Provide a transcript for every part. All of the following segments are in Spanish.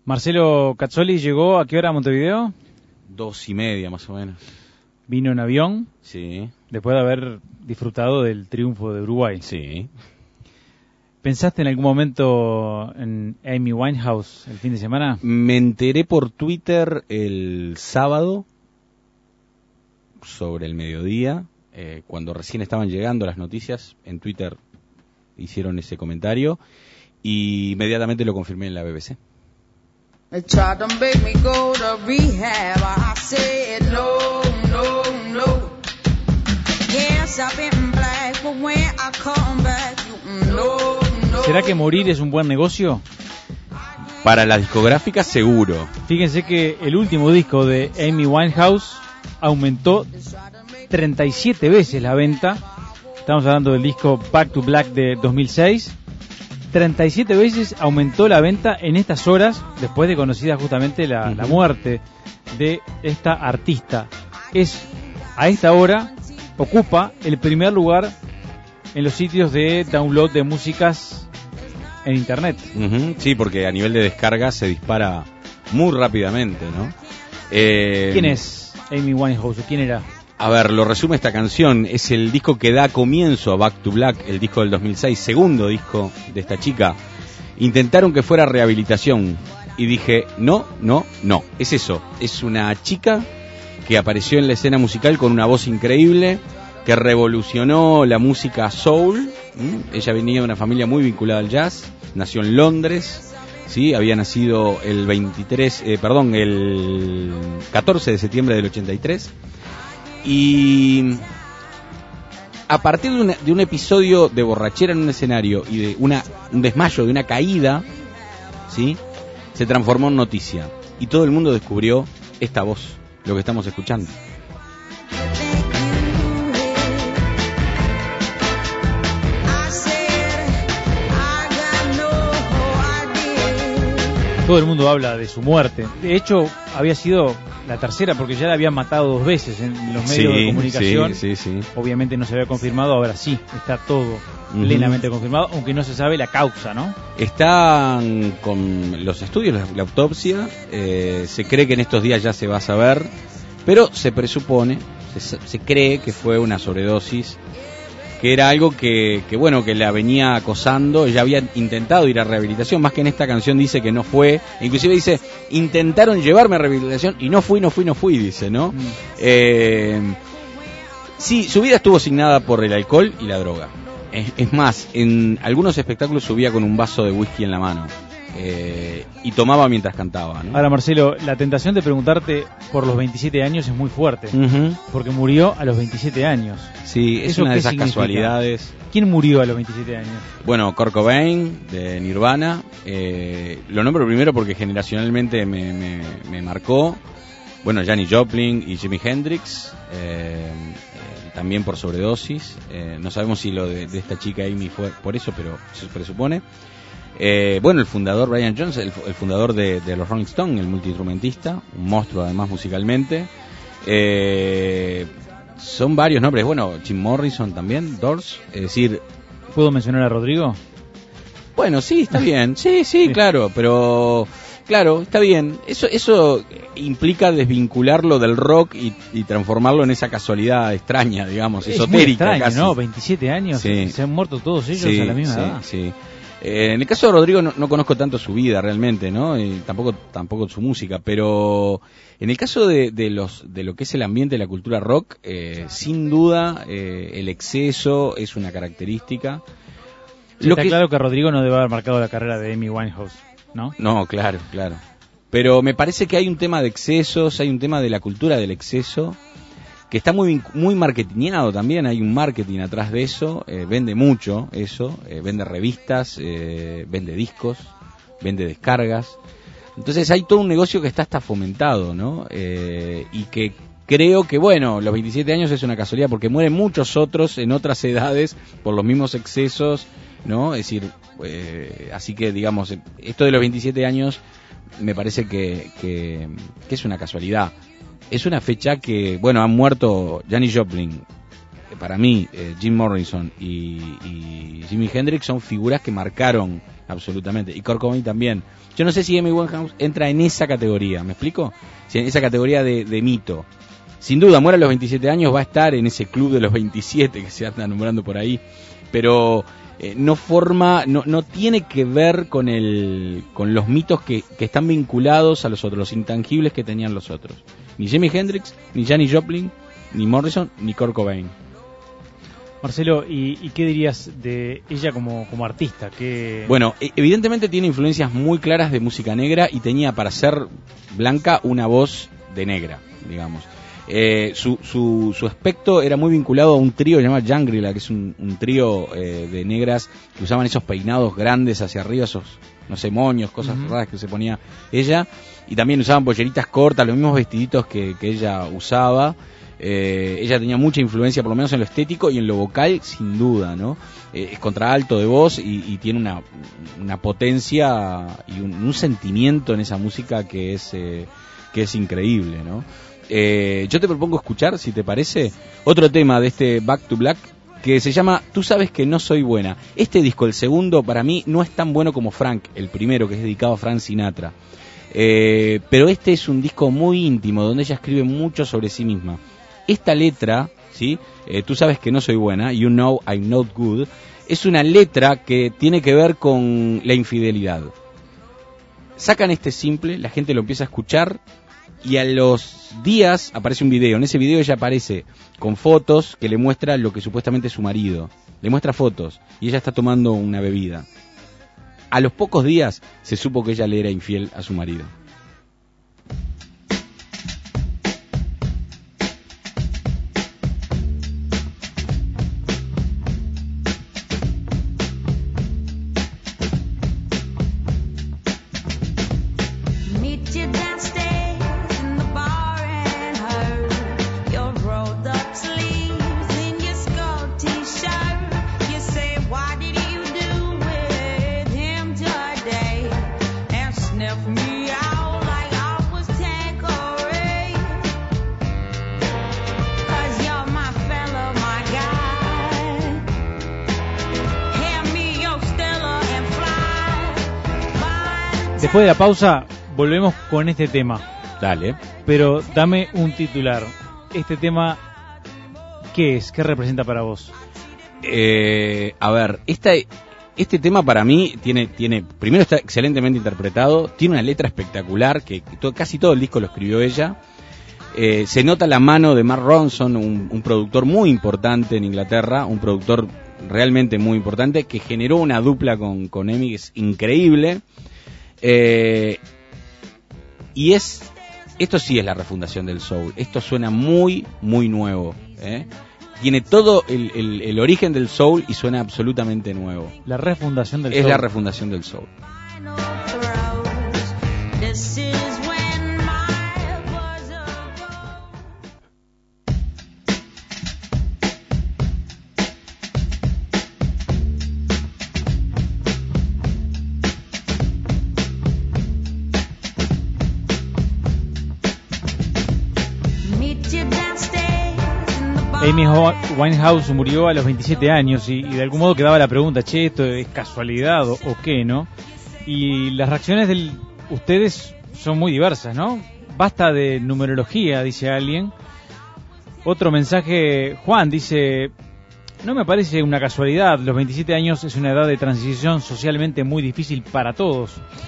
Marcelo Cazzoli llegó ¿a qué hora a Montevideo? 2:30 más o menos. Vino en avión. Sí. Después de haber disfrutado del triunfo de Uruguay. Sí. ¿Pensaste en algún momento en Amy Winehouse el fin de semana? Me enteré por Twitter el sábado, sobre el mediodía, cuando recién estaban llegando las noticias. En Twitter hicieron ese comentario y inmediatamente lo confirmé en la BBC. ¿Será que morir es un buen negocio? Para la discográfica seguro. Fíjense que el último disco de Amy Winehouse aumentó 37 veces la venta. Estamos hablando del disco Back to Black de 2006. 37 veces aumentó la venta en estas horas, después de conocida justamente la muerte de esta artista. A esta hora ocupa el primer lugar en los sitios de download de músicas en internet. Sí, porque a nivel de descarga se dispara muy rápidamente, ¿no? ¿Quién es Amy Winehouse? ¿Quién era? A ver, lo resume esta canción. Es el disco que da comienzo a Back to Black, el disco del 2006, segundo disco de esta chica. Intentaron que fuera rehabilitación y dije, no. Es eso, es una chica que apareció en la escena musical con una voz increíble, que revolucionó la música soul. Ella venía de una familia muy vinculada al jazz, nació en Londres, ¿sí? Había nacido el 14 de septiembre del 83. Y a partir de un episodio de borrachera en un escenario y de un desmayo, de una caída, ¿sí?, se transformó en noticia. Y todo el mundo descubrió esta voz, lo que estamos escuchando. Todo el mundo habla de su muerte. De hecho, había sido la tercera, porque ya la habían matado 2 veces en los medios de comunicación. Sí. Obviamente no se había confirmado, ahora sí, está todo plenamente confirmado, aunque no se sabe la causa, ¿no? Están con los estudios, la autopsia, se cree que en estos días ya se va a saber, pero se presupone, se cree que fue una sobredosis, que era algo que la venía acosando. Ya había intentado ir a rehabilitación, más que en esta canción dice que no fue, inclusive dice, intentaron llevarme a rehabilitación y no fui, dice, ¿no? Sí, su vida estuvo asignada por el alcohol y la droga. Es más, en algunos espectáculos subía con un vaso de whisky en la mano, y tomaba mientras cantaba, ¿no? Ahora, Marcelo, la tentación de preguntarte por los 27 años es muy fuerte, porque murió a los 27 años. Sí, es una de esas casualidades. ¿Quién murió a los 27 años? Bueno, Kurt Cobain, de Nirvana. Lo nombro primero porque generacionalmente me marcó. Bueno, Janis Joplin y Jimi Hendrix, también por sobredosis. No sabemos si lo de esta chica Amy fue por eso, pero se presupone. Bueno, el fundador Brian Jones, el fundador de los Rolling Stones, el multiinstrumentista, un monstruo además musicalmente. Son varios nombres. Bueno, Jim Morrison también, Doors, es decir... ¿Puedo mencionar a Rodrigo? Bueno, sí, está bien. Sí, claro, pero... Claro, está bien. Eso implica desvincularlo del rock y transformarlo en esa casualidad extraña, digamos, es esotérica. Muy extraño, casi. ¿no? 27 años, sí. Se han muerto todos ellos a la misma edad. Sí. En el caso de Rodrigo no conozco tanto su vida realmente, ¿no? Y tampoco su música, pero en el caso de lo que es el ambiente de la cultura rock, sin duda el exceso es una característica. Está claro que Rodrigo no debe haber marcado la carrera de Amy Winehouse, ¿no? No, claro. Pero me parece que hay un tema de excesos, hay un tema de la cultura del exceso, que está muy marketingado también. Hay un marketing atrás de eso, vende mucho eso, vende revistas, vende discos, vende descargas. Entonces hay todo un negocio que está hasta fomentado, ¿no? Y que creo que, bueno, los 27 años es una casualidad, porque mueren muchos otros en otras edades por los mismos excesos, ¿no? Es decir, así que, digamos, esto de los 27 años me parece que es una casualidad. Es una fecha que, bueno, han muerto Janis Joplin, para mí, Jim Morrison y Jimi Hendrix son figuras que marcaron absolutamente, y Kurt Cobain también. Yo no sé si Amy Winehouse entra en esa categoría, ¿me explico? Si en esa categoría de mito. Sin duda, muere a los 27 años, va a estar en ese club de los 27 que se anda nombrando por ahí, pero no tiene que ver con los mitos que están vinculados a los otros, los intangibles que tenían los otros. Ni Jimi Hendrix, ni Janis Joplin, ni Morrison, ni Kurt Cobain. Marcelo, ¿y qué dirías de ella como artista? Bueno, evidentemente tiene influencias muy claras de música negra y tenía, para ser blanca, una voz de negra, digamos. Su aspecto era muy vinculado a un trío llamado Shangri-La, que es un trío de negras que usaban esos peinados grandes hacia arriba, esos, no sé, moños, cosas raras que se ponía ella, y también usaban polleritas cortas, los mismos vestiditos que ella usaba. Ella tenía mucha influencia, por lo menos en lo estético y en lo vocal, sin duda, ¿no? Es contralto de voz y tiene una potencia y un sentimiento en esa música que es increíble, ¿no? Yo te propongo escuchar, si te parece, otro tema de este Back to Black que se llama Tú sabes que no soy buena. Este disco, el segundo, para mí no es tan bueno como Frank, el primero, que es dedicado a Frank Sinatra. Pero este es un disco muy íntimo, donde ella escribe mucho sobre sí misma. Esta letra, ¿sí? Tú sabes que no soy buena, You know I'm not good, es una letra que tiene que ver con la infidelidad. Sacan este simple, la gente lo empieza a escuchar, y a los días aparece un video. En ese video ella aparece con fotos que le muestra lo que supuestamente es su marido. Le muestra fotos y ella está tomando una bebida. A los pocos días se supo que ella le era infiel a su marido. Después de la pausa, volvemos con este tema. Dale. Pero dame un titular. Este tema, ¿qué es? ¿Qué representa para vos? A ver, este tema para mí tiene primero está excelentemente interpretado, tiene una letra espectacular, que casi todo el disco lo escribió ella. Se nota la mano de Mark Ronson, un productor muy importante en Inglaterra, un productor realmente muy importante, que generó una dupla con Amy, que es increíble. Y esto sí es la refundación del soul. Esto suena muy, muy nuevo, Tiene todo el origen del soul y suena absolutamente nuevo. La refundación del soul. Es la refundación del soul. Amy Winehouse murió a los 27 años y de algún modo quedaba la pregunta, che, ¿esto es casualidad o qué, no? Y las reacciones de ustedes son muy diversas, ¿no? Basta de numerología, dice alguien. Otro mensaje, Juan dice, no me parece una casualidad, los 27 años es una edad de transición socialmente muy difícil para todos.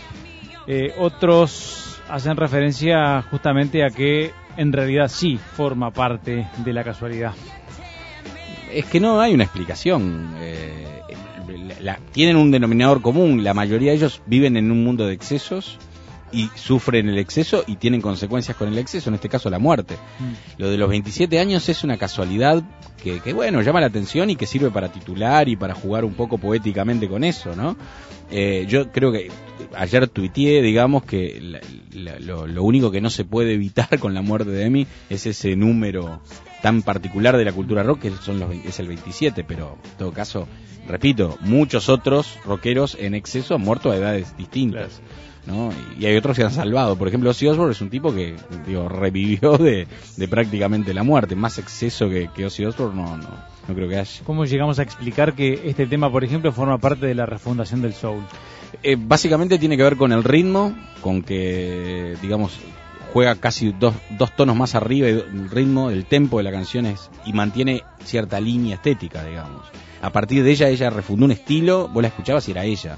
Otros hacen referencia justamente a que en realidad sí forma parte de la casualidad. Es que no hay una explicación. Tienen un denominador común. La mayoría de ellos viven en un mundo de excesos y sufren el exceso y tienen consecuencias con el exceso, en este caso la muerte. Lo de los 27 años es una casualidad que bueno, llama la atención y que sirve para titular y para jugar un poco poéticamente con eso, ¿no? Yo creo que ayer tuiteé, digamos, que lo único que no se puede evitar con la muerte de Amy es ese número tan particular de la cultura rock, que es el 27, pero en todo caso, repito, muchos otros rockeros en exceso han muerto a edades distintas. ¿no? Y hay otros que se han salvado. Por ejemplo, Ozzy Osbourne es un tipo que, digo, revivió de prácticamente la muerte. Más exceso que Ozzy Osbourne no creo que haya. ¿Cómo llegamos a explicar que este tema, por ejemplo, forma parte de la refundación del soul? Básicamente tiene que ver con el ritmo, con que, digamos, juega casi dos tonos más arriba el ritmo, el tempo de la canción y mantiene cierta línea estética, digamos. A partir de ella refundó un estilo, vos la escuchabas y era ella.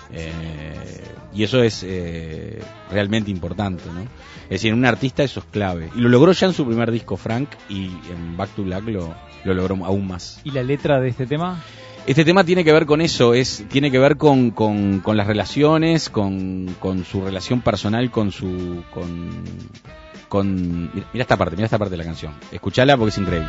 Y eso es realmente importante, ¿no? Es decir, en un artista eso es clave. Y lo logró ya en su primer disco, Frank, y en Back to Black lo logró aún más. ¿Y la letra de este tema? Este tema tiene que ver con eso, tiene que ver con las relaciones, con su relación personal, mira esta parte de la canción. Escuchala porque es increíble.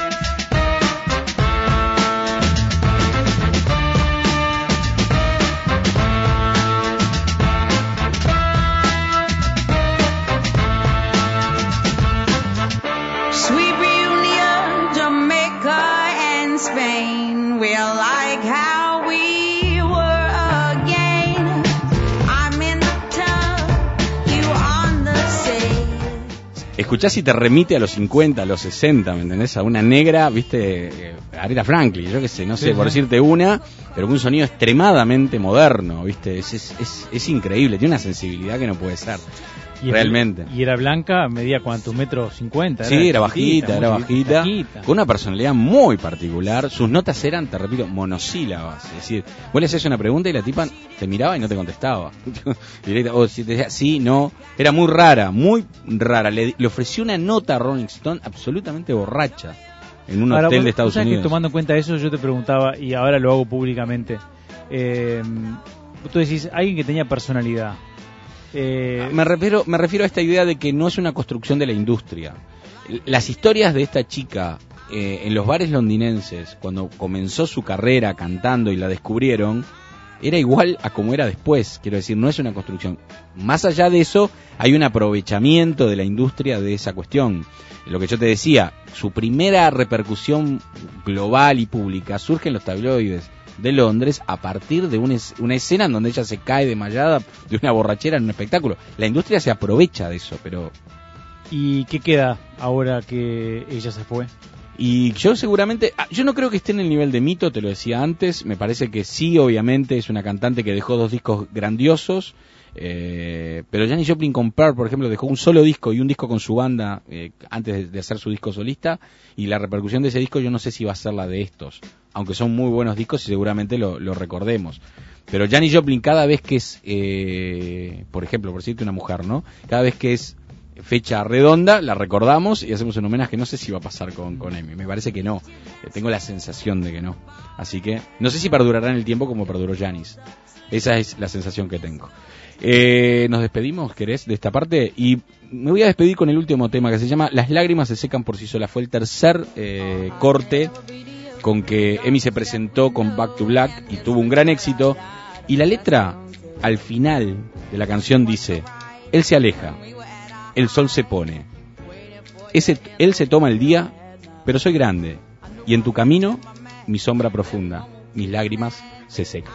Escuchás y te remite a los 50, a los 60, ¿me entendés? A una negra, viste, Aretha Franklin, yo qué sé, no sé, por decirte una, pero con un sonido extremadamente moderno, viste, es increíble, tiene una sensibilidad que no puede ser. Realmente. Y era blanca, medía ¿cuánto? 1,50 m. Sí, era bajita, con una personalidad muy particular. Sus notas eran, te repito, monosílabas. Es decir, vos le hacías una pregunta y la tipa te miraba y no te contestaba. O si te decía sí, no. Era muy rara. Le ofreció una nota a Rolling Stone absolutamente borracha en un hotel de Estados Unidos. Que tomando en cuenta eso, yo te preguntaba, y ahora lo hago públicamente. Tú decís, alguien que tenía personalidad. Me refiero a esta idea de que no es una construcción de la industria. Las historias de esta chica en los bares londinenses, cuando comenzó su carrera cantando y la descubrieron, era igual a como era después. Quiero decir, no es una construcción. Más allá de eso, hay un aprovechamiento de la industria de esa cuestión. Lo que yo te decía, su primera repercusión global y pública surge en los tabloides de Londres a partir de una escena en donde ella se cae desmayada de una borrachera en un espectáculo. La industria se aprovecha de eso, pero... ¿Y qué queda ahora que ella se fue? Y yo seguramente... yo no creo que esté en el nivel de mito, te lo decía antes. Me parece que sí, obviamente, es una cantante que dejó 2 discos grandiosos. Pero Janis Joplin con Pearl, por ejemplo, dejó un solo disco y un disco con su banda antes de hacer su disco solista, y la repercusión de ese disco yo no sé si va a ser la de estos, aunque son muy buenos discos y seguramente lo recordemos. Pero Janis Joplin, cada vez que es por ejemplo, por decirte una mujer, ¿no? Cada vez que es fecha redonda la recordamos y hacemos un homenaje. No sé si va a pasar con Amy, me parece que no, tengo la sensación de que no, así que no sé si perdurará en el tiempo como perduró Janis. Esa es la sensación que tengo. Nos despedimos, ¿querés? De esta parte, y me voy a despedir con el último tema que se llama Las lágrimas se secan por sí solas. Fue el tercer corte con que Amy se presentó con Back to Black y tuvo un gran éxito, y la letra al final de la canción dice: él se aleja, el sol se pone, él se toma el día, pero soy grande, y en tu camino mi sombra profunda, mis lágrimas se secan.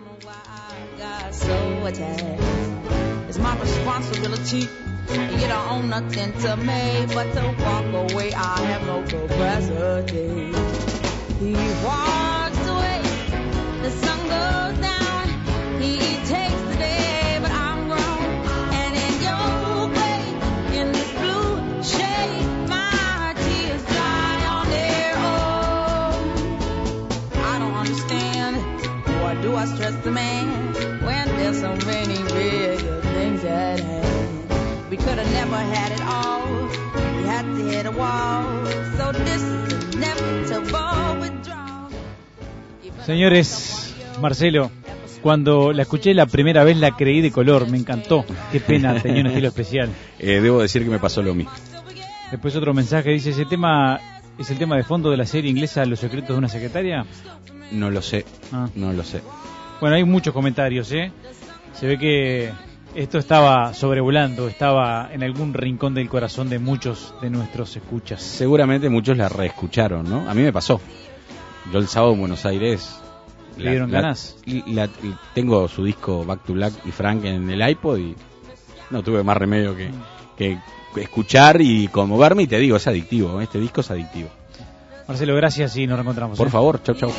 So attached. It's my responsibility. You don't own nothing to me but to walk away. I have no capacity. He walks away. The sun goes down. He takes the day, but I'm grown. And in your way, in this blue shade, my tears dry on their own. I don't understand. Why do I stress the man? There's so many bigger things at hand. We could have never had it all. We had to hit a wall. So this is inevitable withdrawal. Señores, Marcelo, cuando la escuché la primera vez la creí de color, me encantó. Qué pena, tenía un estilo especial. Debo decir que me pasó lo mismo. Después otro mensaje dice: ¿ese tema es el tema de fondo de la serie inglesa Los secretos de una secretaria? No lo sé, no lo sé. Bueno, hay muchos comentarios, Se ve que esto estaba sobrevolando, estaba en algún rincón del corazón de muchos de nuestros escuchas. Seguramente muchos la reescucharon, ¿no? A mí me pasó. Yo el sábado en Buenos Aires Le dieron ganas. Tengo su disco Back to Black y Frank en el iPod y no tuve más remedio que escuchar y conmoverme, y te digo, es adictivo, este disco es adictivo. Marcelo, gracias y nos reencontramos. Por favor, chau, chau.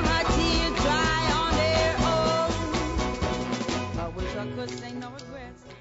I wish I could say no regrets.